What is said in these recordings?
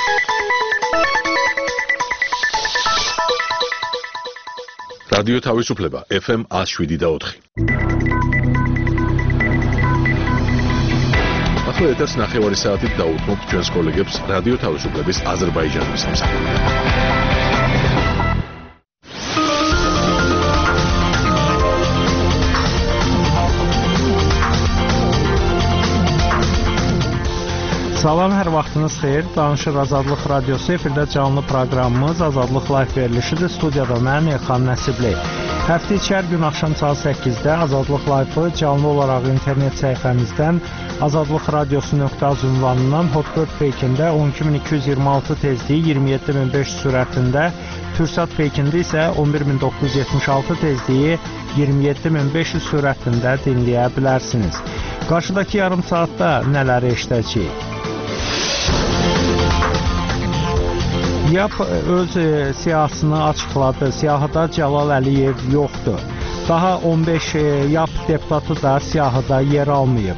რადიო თავისუფლება FM 107.4. ახლა ეთერს ნახევარი საათით დაუთმობთ ჩვენს კოლეგებს რადიო თავისუფლების აზერბაიჯანის სამსახურში. Salam, hər vaxtınız xeyir. Danışır Azadlıq Radiosu, efirdə canlı proqramımız Azadlıq Live verilişidir. Studiyada mən Elxan Nəsibli. Həftə içi hər gün axşam saat 8-də Azadlıq Live-ı canlı olaraq internet səhifəmizdən azadlıqradiosu.az ünvanından Hotbird peykində 12226 tezliyi 27500 sürətində, Türksat peykində isə 11976 tezliyi 27500 sürətində dinləyə bilərsiniz. Qarşıdakı yarım saatda nələri eşidəcəyik? YAP öz siyahısını açıqladı. Siyahıda Cəlal Əliyev yoxdur. Daha 15 YAP deputatı da siyahıda yer almayıb.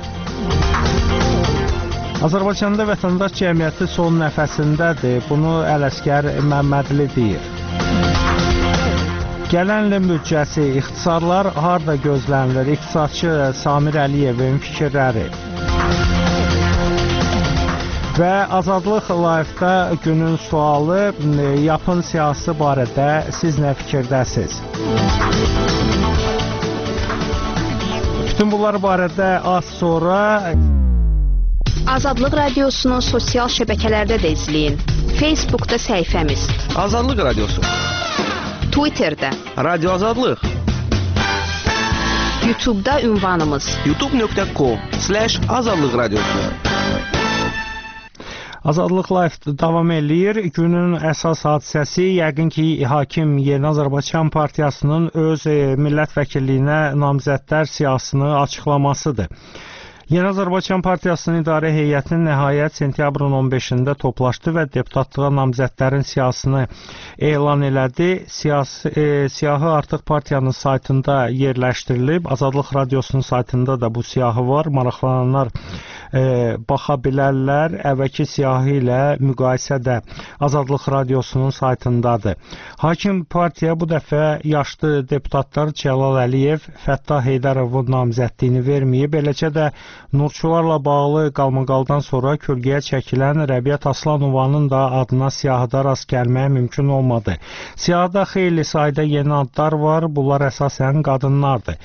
Azərbaycanda vətəndaş cəmiyyəti son nəfəsindədir. Bunu Ələsgər Məmmədli deyir. Gələn ilin büdcəsi, ixtisarlar harda gözlənilir? İqtisadçı Samir Əliyevin fikirləri. Və Azadlıq Live-da günün sualı, YAP-ın siyasi barədə siz nə fikirdəsiz? Bütün bunlar barədə az sonra Azadlıq Radiosunu sosial şəbəkələrdə də izləyin. Facebookda səhifəmiz Azadlıq Radiosu, Twitterdə Radio Azadlıq, YouTube'da ünvanımız youtube.com/Azadlıq Radiosu. Azadlıq Live davam eləyir. Günün əsas hadisəsi yəqin ki, hakim Yeni Azərbaycan Partiyasının öz millət vəkilliyinə namizədlər siyahısını açıqlamasıdır. Yeni Azərbaycan Partiyasının idarə heyətinin nəhayət sentyabrın 15-də toplaşdı və deputatlığa namizədlərin siyahısını elan elədi. Siyahı artıq partiyanın saytında yerləşdirilib. Azadlıq Radiosunun saytında da bu siyahı var. Maraqlananlar baxa bilərlər. Əvvəlki siyahı ilə müqayisədə Azadlıq Radiosunun saytındadır. Hakim partiya bu dəfə yaşlı deputatlar Cəlal Əliyev, Fəttah Heydərovun namizədliyini verməyib. Eləcə də Nurçularla bağlı qalmaqaldan sonra kölgəyə çəkilən Rəbiət Aslanovanın da adına siyahıda rast gəlməyə mümkün olmadı. Siyahıda xeyli sayda yeni adlar var. Bunlar əsasən qadınlardır.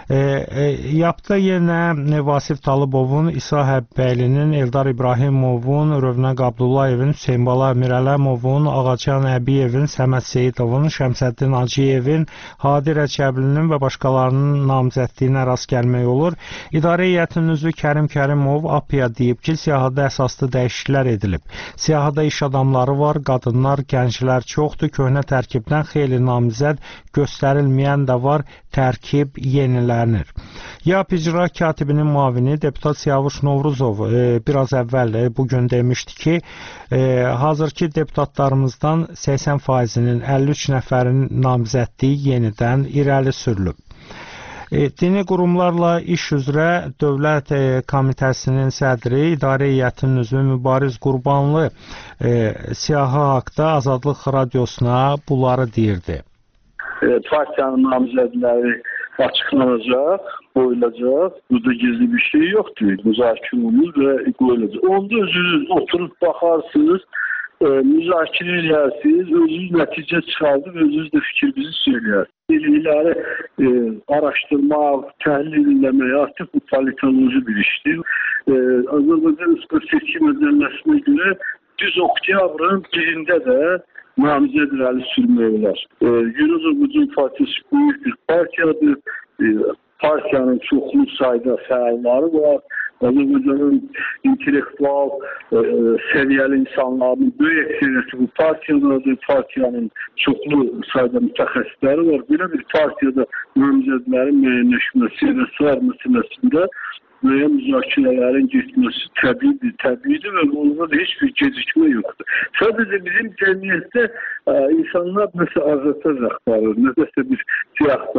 YAP-da yenə Vasif Talıbovun, İsa Həbbəylinin, Eldar İbrahimovun, Rövnəq Abdullayevin, Hüseynbala Mirələmovun, Ağacan Əbiyevin, Səməd Seyidovun, Şəmsəddin Hacıyevin, Hadi Rəcəblinin və başqalarının namizədliyinə rast gəlmək olur. İdarə heyətinin üzvü Kərim Kərimov APIA deyib ki, siyahıda əsaslı dəyişikliklər edilib. Siyahıda iş adamları var, qadınlar, gənclər çoxdur. Köhnə tərkibdən xeyli namizəd göstərilməyən də var, tərkib yenilər. YAP icra katibinin müavini deputat Siyavuş Novruzov biraz əvvəl bugün demişdi ki, hazırki deputatlarımızdan 80%-nin 53 nəfərin namizədliyi yenidən irəli sürülüb. Dini qurumlarla iş üzrə Dövlət Komitəsinin sədri, idarə heyətinin üzvü Mübariz Qurbanlı siyahı haqda Azadlıq Radiosuna bunları deyirdi. Partiyanın namizədləri açıqlanacaq, qoyulacaq. Burada gizli bir şey yoxdur. Müzakirə olunur və qoyulacaq. Onda özünüz oturub baxarsınız, müzakirə edərsiniz, özünüz nəticə çıxardıb, özünüz də fikrinizi söyləyərsiniz. İləri araşdırmaq, təhlil eləmək artıq bu politoloji bir işdir. Azərbaycan Respublikası Seçki Məcəlləsinə görə düz oktyabrın 1-də də namizəd irəli sürmək olar. Yeni Azərbaycan Partiyası böyük bir partiyadır. Partiyanın çoxlu sayda fəalları var. Azərbaycanın intellektual səviyyəli insanların böyük əksəriyyəti bu partiyadadır. Partiyanın çoxlu sayda mütəxəssisləri var. Belə bir partiyada namizədlərin müəyyənləşməsi və sıraq məsələsində müəyyən müzakirələrin getməsi təbiidir və bununla da heç bir gecikmə yoxdur. Sadəcə bizim cəmiyyətdə insanlar nəsə azadlıq axtarır, nəsə bir şey axtarır.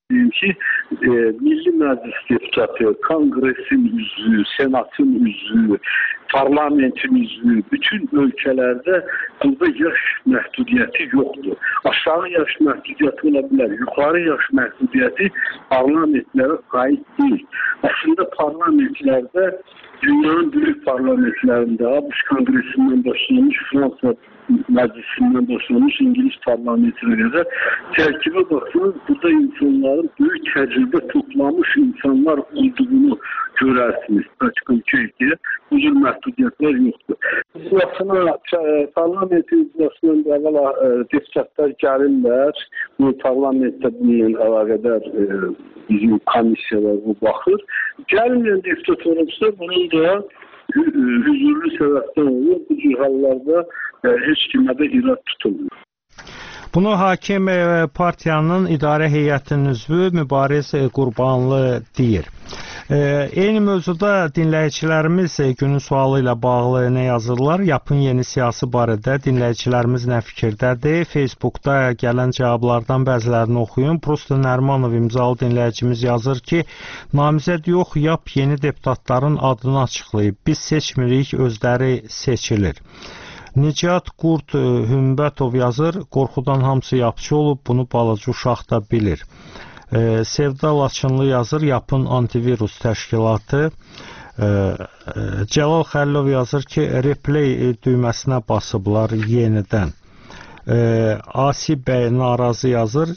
deyim ki, Milli Məclis deputatı, Konqresin üzvü, Senatın üzvü, parlamentin üzvü, bütün ölkələrdə burada yaş məhdudiyyəti yoxdur. Aşağı yaş məhdudiyyəti ola bilər, yuxarı yaş məhdudiyyəti parlamentlərə aid deyil. Aslında parlamentlərdə dünyanın böyük parlamentlərində, ABŞ Kongresindən başlamış, Fransa Məclisindən başlamış, İngiliz parlamentinə qədər tərkibə baxsınız, burada insanların böyük təcrübə toplamış insanlar olduğunu görərsiniz. Açıq ülkəyə bu cür məhdudiyyətlər yoxdur. Parlamentin iclasından əvvəla deputatlar gəlirlər. Bu parlamentdə bununla əlaqədar bizim komissiyalar bu baxır. Gəlməyən deputat olursa bunun da hüzurlu səbəbdən olur. Bu cür hallarda heç kimə də irad tutulmur. Bunu hakim partiyanın idarə heyətinin üzvü Mübariz Qurbanlı deyir. Eyni mövzuda dinləyicilərimiz günün sualı ilə bağlı nə yazırlar? Yapın yeni siyasi barədə dinləyicilərimiz nə fikirdədir? Facebookda gələn cavablardan bəzilərini oxuyun. Prosto Nərmanov imzalı dinləyicimiz yazır ki, namizəd yox, yap yeni deputatların adını açıqlayıb. Biz seçmirik, özləri seçilir. Nicat Qurt Hümbətov yazır, qorxudan hamısı yapıcı olub, bunu balaca uşaq da bilir. Sevda Laçınlı yazır, yapın antivirus təşkilatı. Cəlal Xəlilov yazır ki, replay düyməsinə basıblar yenidən. Asi bəy narazı yazır,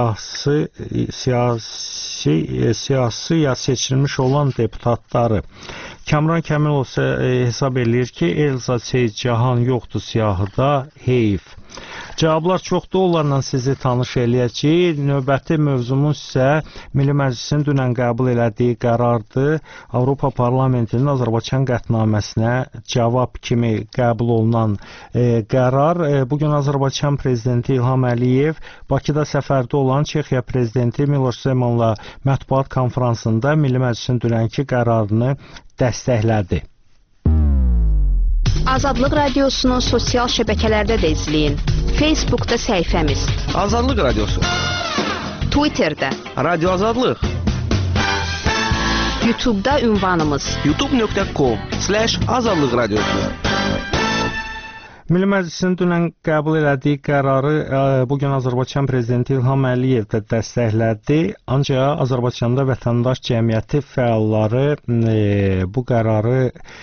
siyasi ya seçilmiş olan deputatları. Kamran Kəmilov isə hesab eləyir ki, Elza Seyidcahan yoxdur siyahıda, heyif. Cavablar çoxdur, onlarla sizi tanış eləyəcəyik. Növbəti mövzumuz isə Milli Məclisin dünən qəbul elədiyi qərardır. Avropa Parlamentinin Azərbaycan qətnaməsinə cavab kimi qəbul olunan qərar. Bugün Azərbaycan Prezidenti İlham Əliyev Bakıda səfərdə olan Çexiya Prezidenti Miloš Zemanla mətbuat konfransında Milli Məclisin dünənki qərarını dəstəklədi. Azadlıq Radiosunu sosial şəbəkələrdə də izləyin. Facebookda səhifəmiz. Azadlıq Radiosu. Twitterdə. Radio Azadlıq. YouTube'da ünvanımız. youtube.com/azadlıq radiosu. Milli Məclisin dünən qəbul elədiyi qərarı bugün Azərbaycan Prezidenti İlham Əliyev də dəstəklədi. Ancaq Azərbaycanda vətəndaş cəmiyyəti fəalları bu qərarı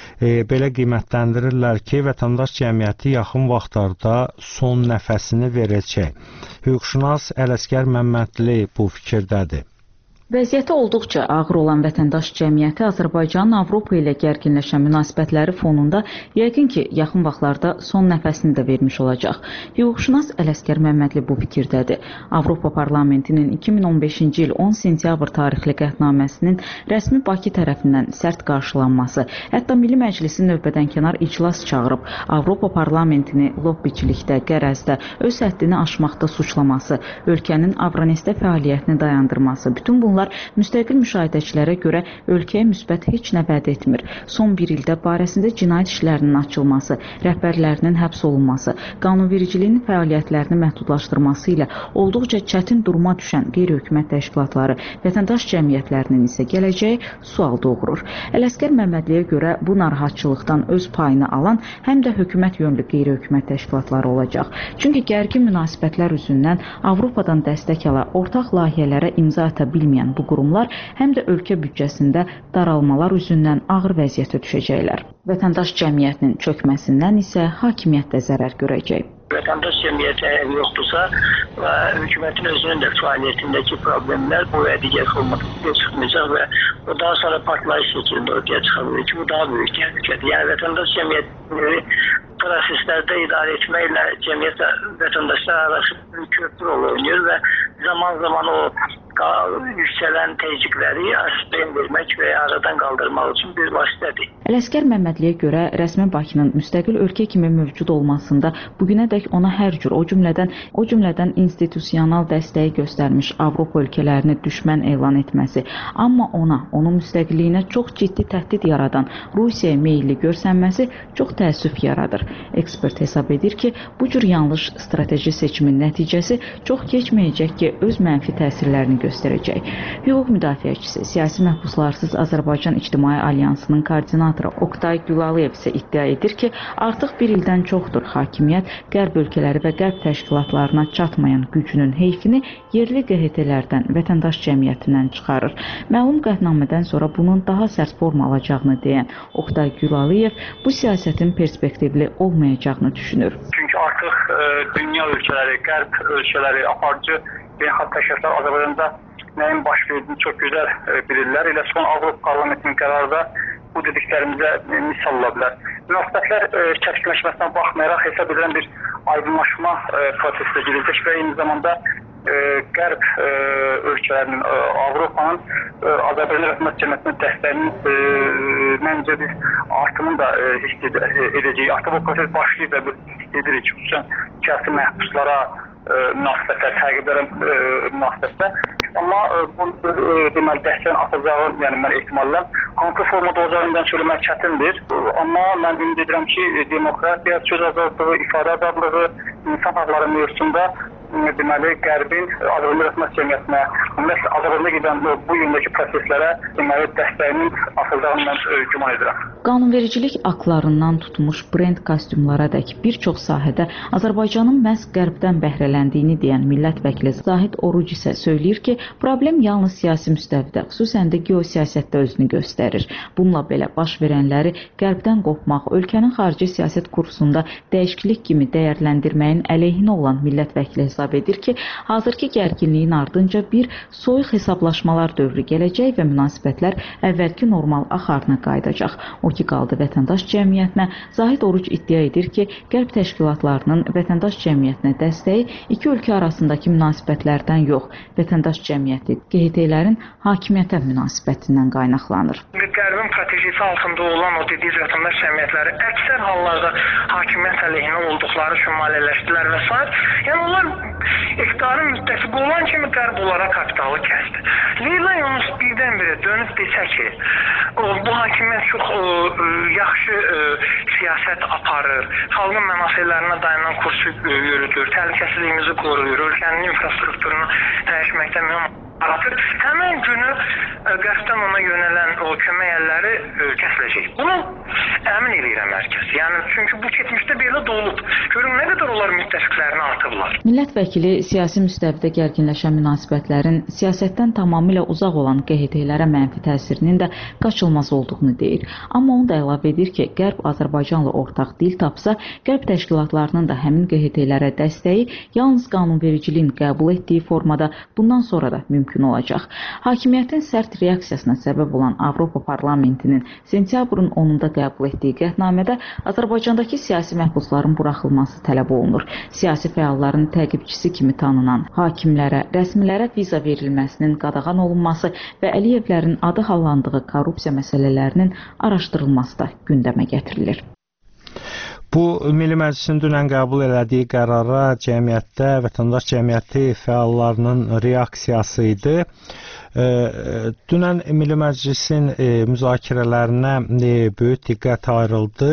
belə qiymətləndirirlər ki, vətəndaş cəmiyyəti yaxın vaxtlarda son nəfəsini verəcək. Hüquqşünas Ələsgər Məmmədli bu fikirdədir. Vəziyyəti olduqca ağır olan vətəndaş cəmiyyəti Azərbaycanın Avropa ilə gərginləşən münasibətləri fonunda yəqin ki, yaxın vaxtlarda son nəfəsini də vermiş olacaq. Hüquqşünas Ələsgər Məmmədli bu fikirdədir. Avropa Parlamentinin 2015-ci il 10 sentyabr tarixli qətnaməsinin rəsmi Bakı tərəfindən sərt qarşılanması, hətta Milli Məclisin növbədənkənar iclas çağırıb Avropa Parlamentini lobbiçilikdə, qərəzdə, öz həddini aşmaqda suçlaması, ölkənin Avronestdə fəaliyyətini dayandırması, bütün bunlar müstəqil müşahidəçilərə görə ölkəyə müsbət heç nə vəd etmir. Son bir ildə barəsində cinayət işlərinin açılması, rəhbərlərinin həbs olunması, qanunvericiliyin fəaliyyətlərini məhdudlaşdırması ilə olduqca çətin duruma düşən qeyri-hökumət təşkilatları, vətəndaş cəmiyyətlərinin isə gələcəyi sual doğurur. Ələsgər Məmmədliyə görə bu narahatçılıqdan öz payını alan həm də hökumət yönlü qeyri-hökumət təşkilatları olacaq. Çünki gərgin münasibətlər üzündən Avropadan dəstək ala, ortaq layihələrə imza ata bilməyən bu qurumlar həm də ölkə büdcəsində daralmalar üzündən ağır vəziyyətə düşəcəklər. Vətəndaş cəmiyyətinin çökməsindən isə hakimiyyət də zərər görəcək. Vətəndaş cəmiyyəti əgər yoxdursa və hökumətin özünün də fəaliyyətindəki problemlər bu və digər formatda çıxmayacaq və o daha sonra partlayış şəklində ortaya çıxabilir ki, bu daha böyük təhlükədir. Yəni vətəndaş cəmiyyətləri proseslərdə idarə etməklə cəmiyyət vətəndaşlar arasında bir köprü rol oynayır və zaman-zaman o yüksələn təzyiqləri aspirин vermək və aradan qaldırmaq üçün bir vasitədir. Ələsgər Məmmədliyə görə rəsmi Bakının müstəqil ölkə kimi mövcud olmasında bugünədək ona hər cür, o cümlədən institusional dəstəyi göstərmiş Avropa ölkələrini düşmən elan etməsi, amma onun müstəqilliyinə çox ciddi təhdid yaradan Rusiyaya meyilli görsənməsi çox təəssüf yaradır. Ekspert hesab edir ki, bu cür yanlış strateji seçimin nəticəsi çox keçməyəcək ki, öz mənfi təsirlərini göstərəcək. Hüquq müdafiəçisi, siyasi məhbuslarsız Azərbaycan İctimai Alyansının koordinatoru Oktay Gülaliyev isə iddia edir ki, artıq bir ildən çoxdur hakimiyyət qərb ölkələri və qərb təşkilatlarına çatmayan gücünün heyfini yerli QHT-lərdən, vətəndaş cəmiyyətindən çıxarır. Məlum qətnamədən sonra bunun daha sərt forma alacağını deyən Oktay Gülaliyev bu siyasətin perspektivli olmayacağını düşünür. Çünki artıq dünya ölkələri, qərb ölkələri, aparıcı beynəlxalq təşkilatlar Azərbaycanda nəyin baş verdiyini çox gözəl bilirlər. Elə son Avropa Parlamentinin qərarı da bu dediklərimizə misal ola bilər. Münasibətlər kəskinləşməsinə baxmayaraq hesab edilən bir aydınlaşma prosesinə giriləcək və eyni zamanda qərb ölkələrinin, Avropanın Azərbaycan Rəhmət Cəmiyyətinin dəstəyinin məncə bir artımını da hiss edəcək. Artıq bu proses başlayıb və hiss edirik. Xüsusən siyasi məhbuslara münasibətlər, təqiblərə münasibətlər. Amma bu deməli dəstəyin atacağı, yəni mən ehtimalən hansı formada olacağından söyləmək çətindir. Amma mən ümid edirəm ki, demokratiya, söz azadlığı, ifadə azadlığı, insan haqları mövzusunda deməli Qərbin Azərbaycan Rəhmət Cəmiyyətinə, ümumiyyətlə Azərbaycanda gedən bu yöndəki proseslərə deməli dəstəyinin açılacağını mən güman edirəm. Qanunvericilik aktlarından tutmuş brend kostyumlaradək bir çox sahədə Azərbaycanın məhz Qərbdən bəhrələndiyini deyən millət vəkili Zahid Oruc isə söyləyir ki, problem yalnız siyasi müstəvidə, xüsusən də geosiyasətdə özünü göstərir. Bununla belə baş verənləri Qərbdən qopmaq, ölkənin xarici siyasət kursunda dəyişiklik kimi dəyərləndirməyin əleyhinə olan millət vəkili hesab edir ki, hazırki gərginliyin ardınca bir soyuq hesablaşmalar dövrü gələcək və münasibətlər əvvəlki normal axarına qayıdacaq. O ki qaldı vətəndaş cəmiyyətinə, Zahid Oruc iddia edir ki, qərb təşkilatlarının vətəndaş cəmiyyətinə dəstəyi iki ölkə arasındakı münasibətlərdən yox, vətəndaş cəmiyyəti, QHT-lərin hakimiyyətə münasibətindən qaynaqlanır. Qərbin strategisi altında olan o dediğiniz vətəndaş cəmiyyətləri əksər hallarda hakimiyyət əleyhinə olduqları üçün maliyyələşdilər və s. Yəni onlar iqtidarın müttəfiqi olan kimi qərb onlara kapitalı kəsdi. Leyla Yunus birdən-birə dönüb desə ki, bu hakimiyyət çox yaxşı siyasət aparır, xalqın mənafələrinə dayanan kursu yürüdür, təhlükəsizliyimizi qoruyur, ölkənin infrastrukturunu dəyişməkdə mühüm aratır. Həmin günü qərbdən ona yönələn o kömək əlləri kəsiləcək. Bunu əmin edirəm hər kəs. Yəni çünki bu keçmişdə belə də olub. Görün nə qədər onlar müttəfiqlərini artıblar. Millət vəkili siyasi müstəvidə gərginləşən münasibətlərin siyasətdən tamamilə uzaq olan QHT-lərə mənfi təsirinin də qaçılmaz olduğunu deyir. Amma onu da əlavə edir ki, Qərb Azərbaycanla ortaq dil tapsa, Qərb təşkilatlarının da həmin QHT-lərə dəstəyi yalnız qanunvericiliyin qəbul etdiyi formada bundan sonra da mümkün olacaq. Hakimiyyətin sərt reaksiyasına səbəb olan Avropa Parlamentinin sentyabrın 10-da qəbul etdiyi qətnamədə Azərbaycandakı siyasi məhbusların buraxılması tələb olunur. Siyasi fəalların təqibçisi kimi tanınan hakimlərə, rəsmilərə viza verilməsinin qadağan olunması və Əliyevlərin adı hallandığı korrupsiya məsələlərinin araşdırılması da gündəmə gətirilir. Bu, Milli Məclisin dünən qəbul elədiyi qərara cəmiyyətdə vətəndaş cəmiyyəti fəallarının reaksiyası idi. Dünən Milli Məclisin müzakirələrinə böyük diqqət ayrıldı.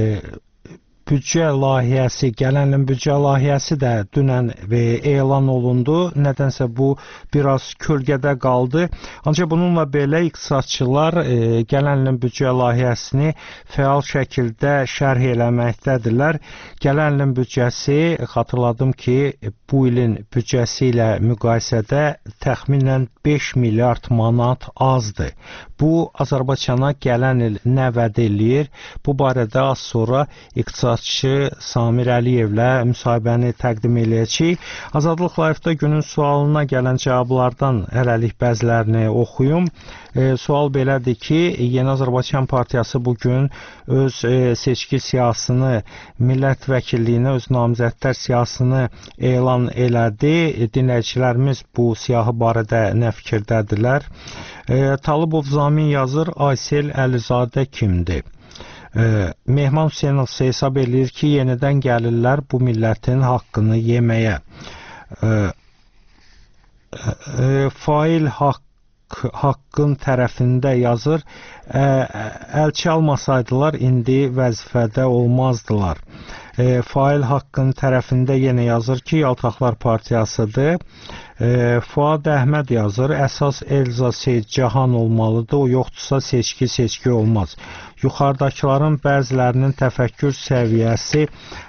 Büdcə layihəsi, gələn ilin büdcə layihəsi də dünən elan olundu. Nədənsə bu biraz kölgədə qaldı. Ancaq bununla belə iqtisadçılar gələn ilin büdcə layihəsini fəal şəkildə şərh eləməkdədirlər. Gələn ilin büdcəsi, xatırladım ki, bu ilin büdcəsi ilə müqayisədə təxminən 5 milyard manat azdır. Bu, Azərbaycana gələn il nə vəd eləyir? Bu barədə az sonra iqtisadçı Samir Əliyevlə müsahibəni təqdim eləyəcək. Azadlıq Live-da günün sualına gələn cavablardan hələlik bəzilərini oxuyum. Sual belədir ki, Yeni Azərbaycan Partiyası bugün öz seçki siyasını, millət vəkilliyinə öz namizədlər siyasını elan elədi. Dinləyicilərimiz bu siyahı barədə nə fikirdədirlər? Talıbov Zamin yazır, Aysel Əlizadə kimdir? Mehman Hüseynov hesab edir ki, yenidən gəlirlər bu millətin haqqını yeməyə. Fail haqqın tərəfində yazır. Əl çalmasaydılar indi vəzifədə olmazdılar. Fail haqqın tərəfində yenə yazır ki, Yaltaqlar Partiyasıdır. Fuad Əhməd yazır, əsas Elza Seyidcahan olmalıdır, o yoxdursa seçki olmaz. Yuxarıdakıların bəzilərinin təfəkkür səviyyəsi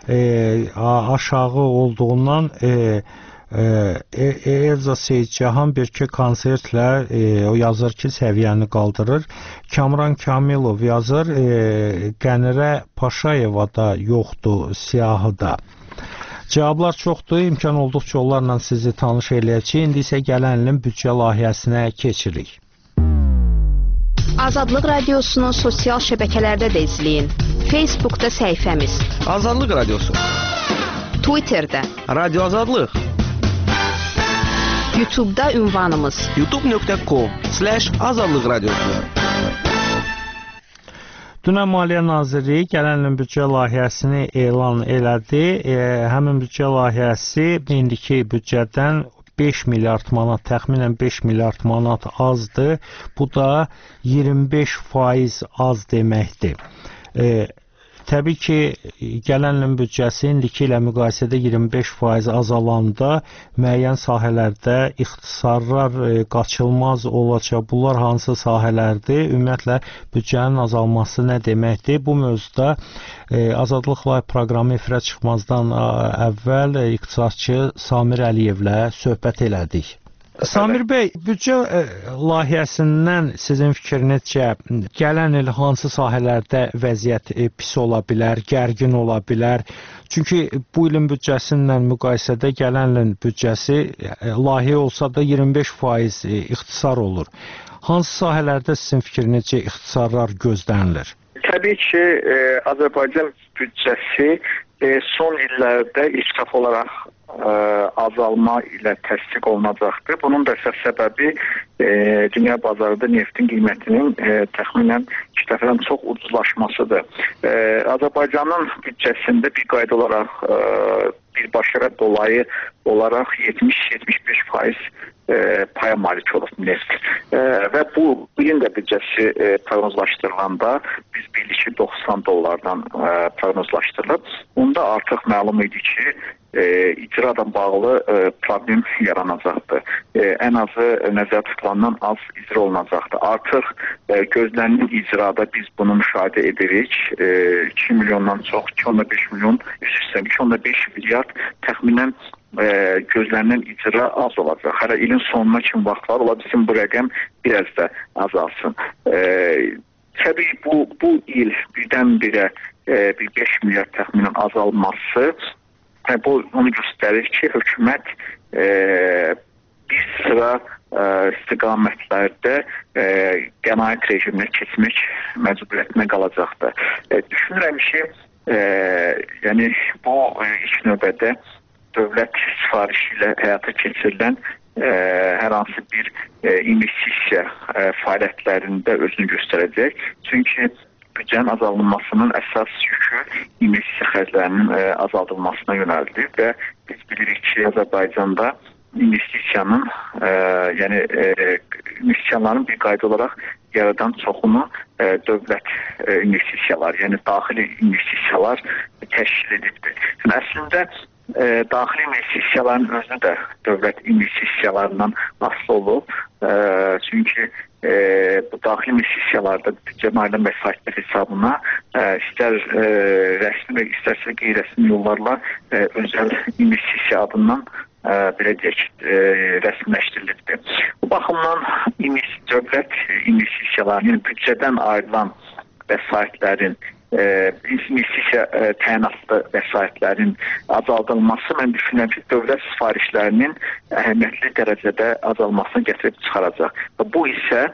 aşağı olduğundan Elza Seyidcahan bir-iki konsertlə o yazır ki, səviyyəni qaldırır. Kamran Kamilov yazır, Qənirə Paşayeva da yoxdur siyahıda. Cavablar çoxdur, imkan olduqca onlarla sizi tanış eləyəcək. İndi isə gələn ilin büdcə layihəsinə keçirik. Azadlıq Radiosunu sosial şəbəkələrdə də izləyin. Facebookda səhifəmiz. Azadlıq Radiosu. Twitterdə. Radyo Azadlıq. YouTube'da ünvanımız. youtube.com/azadlıq radiosu. Dünən Maliyyə Nazirliyi gələn ilin büdcə layihəsini elan elədi. Həmin büdcə layihəsi indiki büdcədən 5 milyard manat, təxminən 5 milyard manat azdır. Bu da 25% az deməkdir. Təbii ki, gələn ilin büdcəsi indiki ilə müqayisədə 25% azalanda müəyyən sahələrdə ixtisarlar qaçılmaz olacaq. Bunlar hansı sahələrdir? Ümumiyyətlə, büdcənin azalması nə deməkdir? Bu mövzuda Azadlıq Live proqramı efirə çıxmazdan əvvəl iqtisadçı Samir Əliyevlə söhbət elədik. Samir bəy, büdcə layihəsindən sizin fikrinizcə gələn il hansı sahələrdə vəziyyət pis ola bilər, gərgin ola bilər? Çünki bu ilin büdcəsi ilə müqayisədə gələn ilin büdcəsi layihə olsa da 25% ixtisar olur. Hansı sahələrdə sizin fikrinizcə ixtisarlar gözlənilir? Təbii ki, Azərbaycan büdcəsi son illərdə israf olaraq azalma ilə təsdiq olunacaqdır. Bunun da əsas səbəbi dünya bazarında neftin qiymətinin təxminən 2 dəfədən çox ucuzlaşmasıdır. Azərbaycanın büdcəsində bir qayda olaraq birbaşa dolayı olaraq 70-75% paya malik olub neft. Və bu ilin də büdcəsi proqnozlaşdırılanda biz bildik ki, $90 proqnozlaşdırılıb. Onda artıq məlum idi ki, icradan bağlı problem yaranacaqdır. Ən azı nəzərdə tutulandan az icra olunacaqdır. Artıq gözlənilən icrada biz bunu müşahidə edirik. 2 milyondan çox, 2,5 milyon, 2,5 milyard təxminən gözlənilən icra az olacaq. Hələ ilin sonuna kimi vaxt var, ola bizim bu rəqəm biraz da azalsın. Təbii bu il birdən-birə bir 5 milyard təxminən azalması bu onu göstərir ki, hökumət bir sıra istiqamətlərdə qənaət rejiminə keçmək məcburiyyətinə qalacaqdır. Düşünürəm ki, yəni bu ilk növbədə dövlət sifarişi ilə həyata keçirilən hər hansı bir investisiya fəaliyyətlərində özünü göstərəcək. Çünki büdcənin azalınmasının əsas yükü investisiya xərclərinin azaldılmasına yönəldir və biz bilirik ki, Azərbaycanda investisiyanın, yəni investisiyaların bir qayda olaraq yaradan çoxunu dövlət investisiyaları, yəni daxili investisiyalar təşkil edibdir. Yəni, əslində daxili investisiyaların özü də dövlət investisiyalarından asılı olub. Çünki bu daxili investisiyalarda büdcə maliyyə vəsaitlər hesabına istər rəsmi və istərsə qeyri-rəsmi yollarla özəl investisiya adından belə deyək, rəsmiləşdirilibdir. Bu baxımdan dövlət investisiyalarının, yəni büdcədən ayrılan vəsaitlərin, investisiya təyinatlı vəsaitlərin azaldılması mən düşünürəm ki, dövlət sifarişlərinin əhəmiyyətli dərəcədə azalmasına gətirib çıxaracaq. Bu isə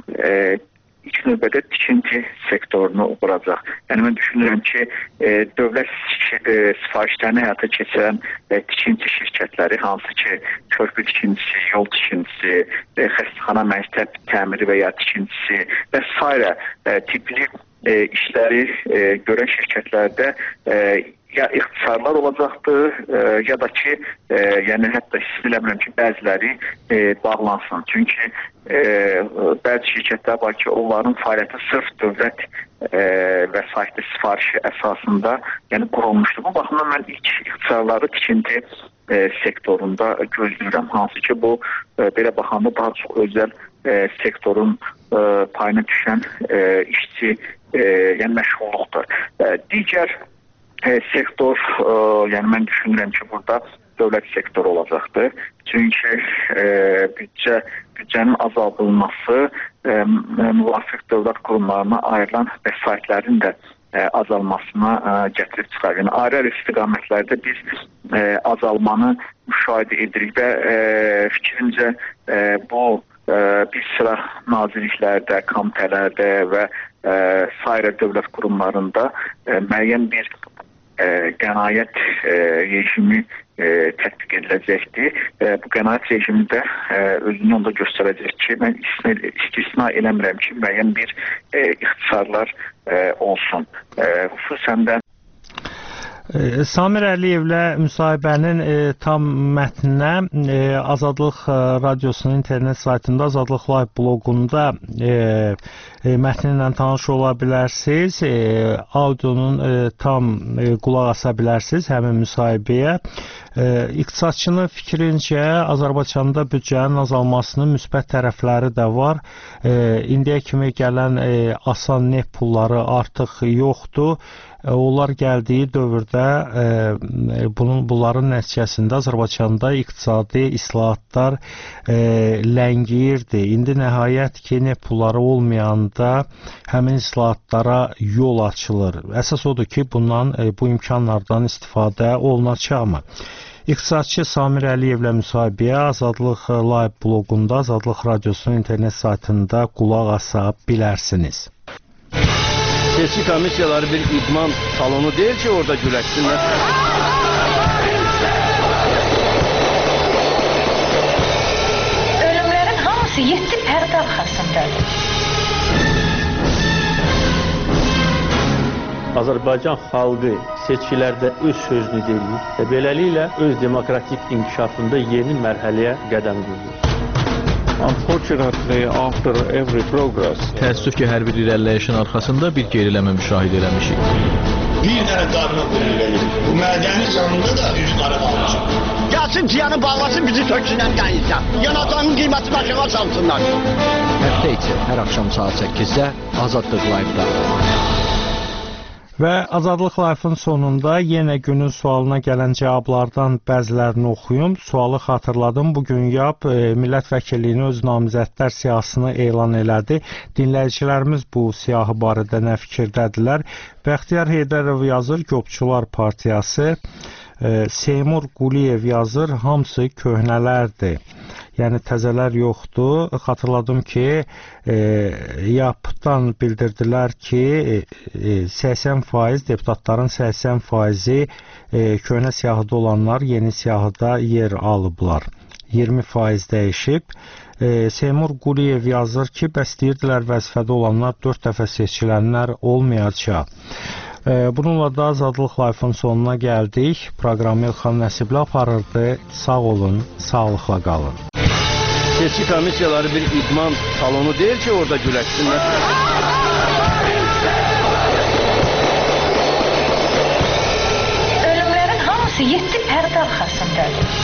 ilk növbədə tikinti sektorunu uğuracaq. Yəni mən düşünürəm ki, dövlət sifarişlərini həyata keçirən tikinti şirkətləri, hansı ki, körpü tikintisi, yol tikintisi, xəstəxana məktəb təmiri və ya tikintisi və s. tipli işləri görən şirkətlərdə ya ixtisarlar olacaqdır, ya da ki, yəni hətta siz biləmirəm ki, bəziləri bağlansın. Çünki bəzi şirkətlər var ki, onların fəaliyyəti sırf dövlət vəsaitli sifarişi əsasında yəni qurulmuşdur. Bu baxımdan mən ilk ixtisarları tikinti sektorunda gözləyirəm. Hansı ki, bu belə baxanda daha çox özəl sektorun payına düşən işçi yəni məşğulluqdur. Digər sektor, yəni mən düşünürəm ki, burada dövlət sektoru olacaqdır. Çünki büdcənin azaldılması müvafiq dövlət qurumlarına ayrılan vəsaitlərin də azalmasına gətirib çıxar. Yəni ayrı-ayrı istiqamətlərdə biz azalmanı müşahidə edirik və fikrimcə bu bir sıra nazirliklərdə, komitələrdə və sairə dövlət qurumlarında müəyyən bir qənaət rejimi tətbiq ediləcəkdir. Bu qənaət rejimi də özünü onda göstərəcək ki, mən istisna eləmirəm ki, müəyyən bir ixtisarlar olsun. Xüsusən də Samir Əliyevlə müsahibənin tam mətninə Azadlıq Radiosunun internet saytında Azadlıq Live bloqunda mətninlə tanış ola bilərsiniz. Audionun tam qulaq asa bilərsiniz həmin müsahibəyə. İqtisadçının fikrincə Azərbaycanda büdcənin azalmasının müsbət tərəfləri də var. İndiyə kimi gələn asan neft pulları artıq yoxdur. Onlar gəldiyi dövrdə bunların nəticəsində Azərbaycanda iqtisadi islahatlar ləngiyirdi. İndi nəhayət ki, neft pulları olmayanda həmin islahatlara yol açılır. Əsas odur ki, bu imkanlardan istifadə olunacaqmı? İqtisadçı Samir Əliyevlə müsahibəyə Azadlıq Live bloqunda Azadlıq Radiosunun internet saytında qulaq asa bilərsiniz. Seçki komissiyaları bir idman salonu deyil ki, orada güləşsinlər. Ölümlərin hamısı 7 pərdə arxasındadır. Azərbaycan xalqı seçkilərdə öz sözünü deyir və beləliklə öz demokratik inkişafında yeni mərhələyə qədəm qoyur. Unfortunately, after every progress, təəssüf ki, hər bir irəliləyişin arxasında bir geriləmə müşahidə eləmişik. Bir dənə qarına qoyulur. Bu mədəni canında da üç qara qalmışıq. Gəlsin ciyanı bağlasın, bizi töksünən qayıtsa. Yanacağının qiymətini aşağı salsınlar. Həftə içi hər axşam saat 8-də Azadlıq Live-da. Və Azadlıq Live-ın sonunda yenə günün sualına gələn cavablardan bəzilərini oxuyum. Sualı xatırladım. Bugün YAP millət vəkilliyini öz namizədlər siyahısını elan elədi. Dinləyicilərimiz bu siyahı barədə nə fikirdədirlər? Bəxtiyar Heydərov yazır, Qopçular Partiyası. Seymur Quliyev yazır, hamısı köhnələrdir. Yəni təzələr yoxdur. Xatırladım ki, YAP-dan bildirdilər ki, 80% deputatların 80%-i köhnə siyahıda olanlar yeni siyahıda yer alıblar. 20% dəyişib. Seymur Quliyev yazır ki, bəs deyirdilər vəzifədə olanlar 4 dəfə seçilənlər olmayacaq. Bununla da Azadlıq Live-ın sonuna gəldik. Proqramı İlxan Nəsibli aparırdı. Sağ olun, sağlıqla qalın. Seçki komissiyaları bir idman salonu deyil ki, orada güləşsinlər. Ölümlərin hamısı 7 pərdə arxasındadır.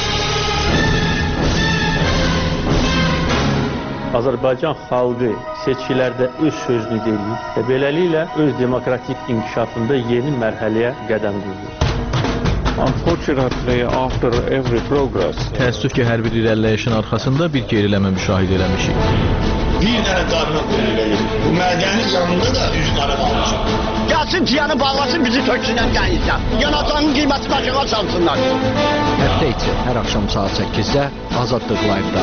Azərbaycan xalqı seçkilərdə öz sözünü deyir və beləliklə öz demokratik inkişafında yeni mərhələyə qədəm qoyur. Unfortunately, after every progress, təəssüf ki, hər bir irəliləyişin arxasında bir geriləmə müşahidə eləmişik. Bir dənə qarına qoyulur. Bu mədəni canında da üç qara qalmışıq. Gəlsin ciyanı bağlasın, bizi töksünən qayıtsa. Yanacağının qiymətini aşağı salsınlar. Həftə içi hər axşam saat 8-də Azadlıq Live-da.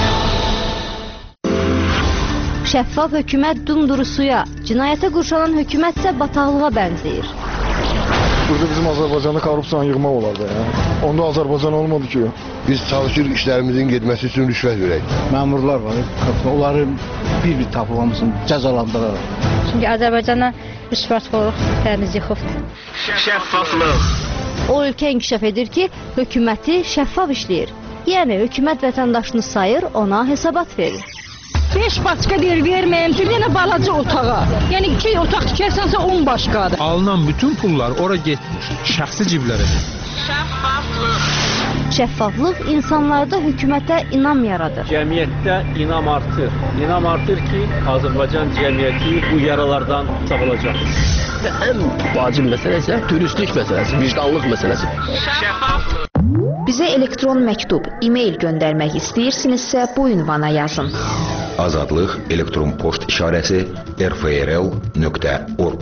Şəffaf hökumət dumdurusuya, cinayətə qurşanan hökumət isə bataqlığa bənzəyir. Burada bizim Azərbaycanda korrupsiyanı yığmaq olardı. Onda Azərbaycan olmadı ki. Biz çalışırıq işlərimizin getməsi üçün rüşvət verək. Məmurlar var, onları bir tapılmasın, cəzalandıraraq. Çünki Azərbaycana rüşvətxorluq təmiz yıxıbdır. Şəffaflıq. O ölkə inkişaf edir ki, hökuməti şəffaf işləyir. Yəni hökumət vətəndaşını sayır, ona hesabat verir. 5 başqa yer verməyim, bir dənə balaca otağa. Yəni 2 otaq tikərsənsə 10 başqadır. Alınan bütün pullar ora getmir, şəxsi ciblərə. Şəffaflıq insanlarda hökumətə inam yaradır. Cəmiyyətdə inam artır. İnam artır ki, Azərbaycan cəmiyyəti bu yaralardan sağalacaq. Ən vacib məsələ isə dürüstlük məsələsi, vicdanlıq məsələsi. Bizə elektron məktub, e-mail göndərmək istəyirsinizsə bu ünvana yazın. Azadlıq elektron poçt işarəsi rfrl.org.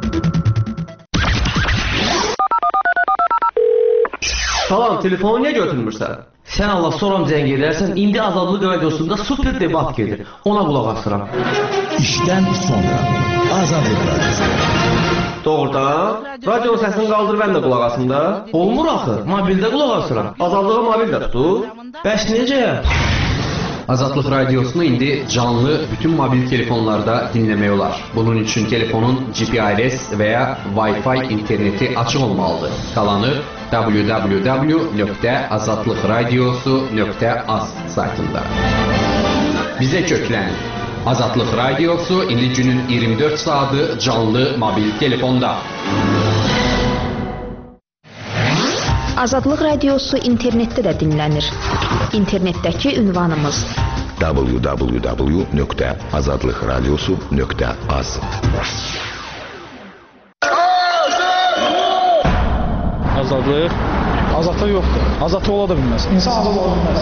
Salam, telefonu niyə götürmürsən? Sən Allah soram zəng edərsən, indi Azadlıq radiosunda super debat gedir. Ona qulaq asıram. İşdən sonra Azadlıq radiosu. Doğrudan? Radio səsini qaldır, mən də qulaq asım da. Olmur axı, mobildə qulaq asıram. Azadlığa mobildə tutur. Bəs necə? Azadlıq radiosunu indi canlı bütün mobil telefonlarda dinləmək olar. Bunun üçün telefonun GPRS və ya Wi-Fi interneti açıq olmalıdır. Qalanı www.azadlıqradiosu.az saytında. Bizə köklənin. Azadlıq radiosu indi günün 24 saatı canlı mobil telefonda. Azadlıq radiosu internetdə də dinlənir. İnternetdəki ünvanımız www.azadlıqradiosu.az. Azadlıq? Azadlıq yoxdur. Azadlıq ola da bilməz. İnsan azad ola bilməz.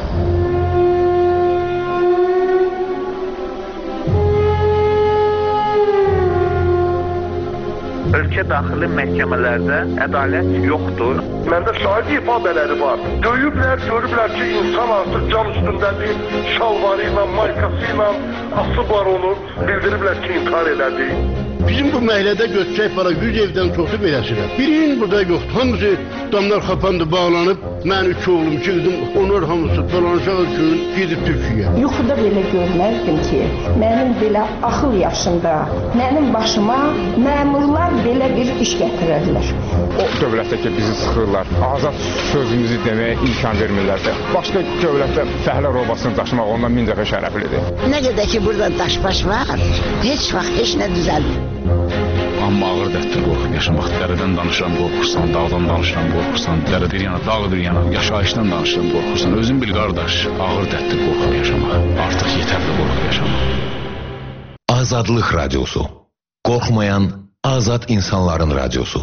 Ölkə daxili məhkəmələrdə ədalət yoxdur. Məndə şahid ifadələri var. Döyüblər, görüblər ki, insan artıq cam üstündədir, şalvarı ilə, maykası ilə asıb var onu, bildiriblər ki, intihar elədi. Bizim bu məhəllədə götürsək para 100 evdən çoxu beləsidir. Birinin burada yoxdur. Hamısı damlar xapandı, bağlanıb. Mən 3 oğlum, 2 qızım, onlar hamısı falanşaq üçün gedib Türkiyəyə. Yuxuda belə görməzdim ki, mənim belə axıl yaşında, mənim başıma məmurlar belə bir iş gətirirlər. O dövlətdə ki, bizi sıxırlar, azad sözümüzü deməyə imkan vermirlər. Başqa dövlətdə fəhlə robasını daşımaq ondan min dəfə şərəflidir. Nə qədər ki, burada daşbaş var, heç vaxt heç nə düzəlmir. Amma ağır dərddir qorxub yaşamaq. Dərədən danışıram, qorxursan, dağdan danışıram, qorxursan, dərə bir yana, dağ bir yana, yaşayışdan danışıram, qorxursan. Özün bil qardaş, ağır dərddir qorxub yaşamaq. Artıq yetərli qorxub yaşamaq. Azadlıq radiosu. Qorxmayan azad insanların radiosu.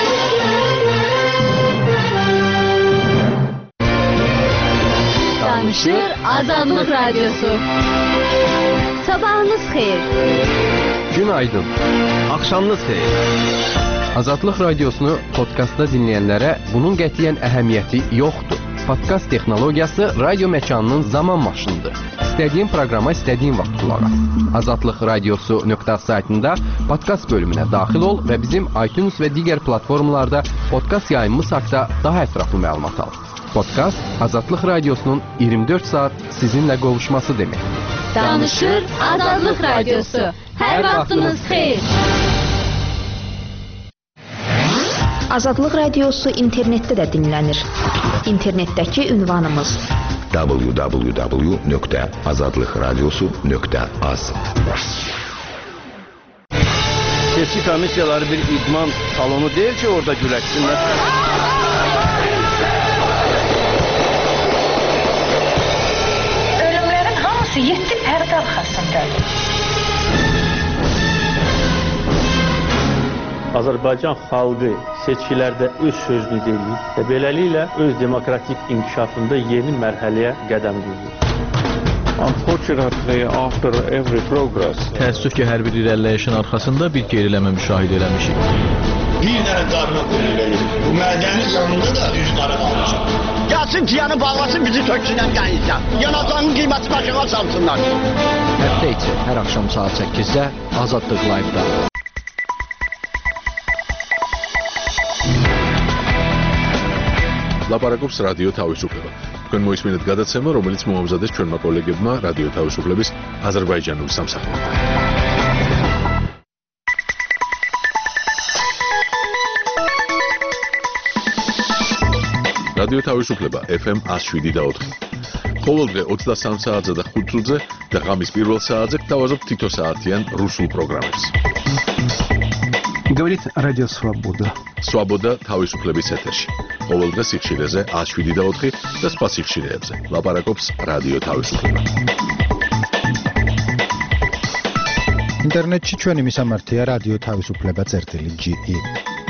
Danışır Azadlıq radiosu. Sabahınız xeyir. Günaydın. Axşamınız xeyir. Azadlıq radiosunu podkastda dinləyənlərə bunun qətiyyən əhəmiyyəti yoxdur. Podkast texnologiyası radio məkanının zaman maşınıdır. İstədiyin proqrama istədiyin vaxt qulaq as. Azadlıq radiosu.az saytında podkast bölümünə daxil ol və bizim iTunes və digər platformalarda podkast yayımımız haqqında daha ətraflı məlumat al. Podkast Azadlıq radiosunun 24 saat sizinlə qovuşması deməkdir. Danışır Azadlıq radiosu. Hər vaxtınız xeyir. Azadlıq radiosu internetdə də dinlənir. İnternetdəki ünvanımız www.azadlıqradiosu.az. Seçki komissiyaları bir idman salonu deyil ki, orada güləşsinlər. Ölümlərin hamısı 7 pərdə arxasındadır. Azərbaycan xalqı seçkilərdə öz sözünü deyir və beləliklə öz demokratik inkişafında yeni mərhələyə qədəm qoyur. Unfortunately, after every progress, Təəssüf ki, hər bir irəliləyişin arxasında bir geriləmə müşahidə eləmişik. Bir dənə darına qoyulur. Bu mədəni canında da üz qara qalmışıq. Gəlsin ki, yanı bağlasın, bizi töksünən qəyinsə. Yanacağının qiyməti başına salsınlar. Həftə içi hər axşam saat 8-də Azadlıq Live-da. ლაპარაკობს რადიო თავისუფლება. თქვენ მოისმინეთ გადაცემა, რომელიც მოამზადეს ჩვენმა კოლეგებმა რადიო თავისუფლების აზერბაიჯანული სამსახურიდან. რადიო თავისუფლება FM 107.4. ყოველდღე 23 საათზე და 5 წუთზე და ღამის პირველ საათზე გთავაზობ თითო საათიან რუსულ პროგრამებს. Говорит Радио Свобода. Свобода თავისუფლების ეთერში. ყოველდღე სიხშირეზე 107.4 და სხვა სიხშირეებზე. ლაპარაკობს რადიო თავისუფლება. ინტერნეტში ჩვენი მისამართია რადიო თავისუფლება.ge